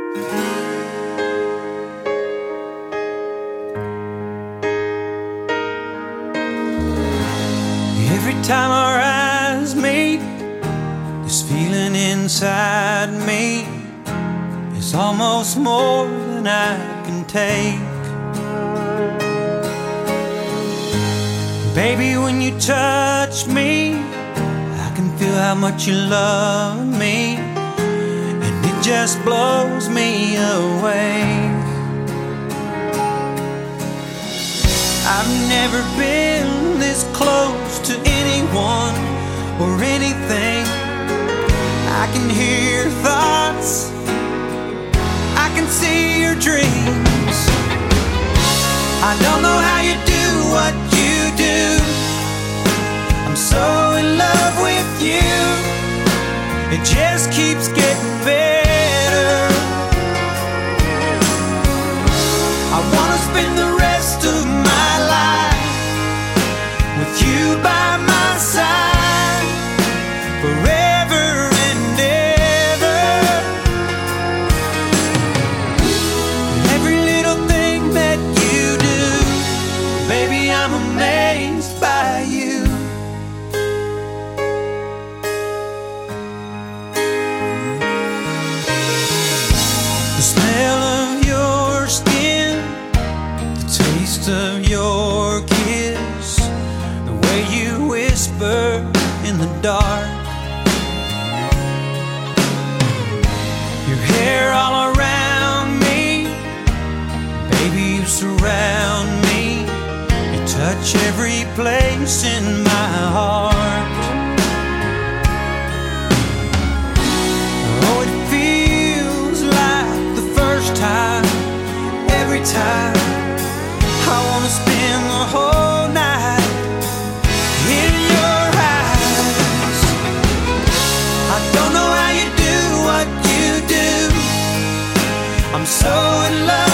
Every time our eyes meet, this feeling inside me is almost more than I can take. Baby, when you touch me, I can feel how much you love me, and it just blows me away. I've never been this close to anyone or anything. I can hear your thoughts, I can see your dreams. I don't know how you do what you do. I'm so in love with you. It just keeps getting better. I wanna spend the rest of my life with you by my side, forever and ever. Every little thing that you do, baby, I'm amazed by you. The smell of your skin, the taste of your kiss, the way you whisper in the dark, your hair all around me, baby, you surround me, you touch every place in my heart. Oh, it feels like the first time, every time. I wanna spend the whole night in your eyes. I don't know how you do what you do. I'm so in love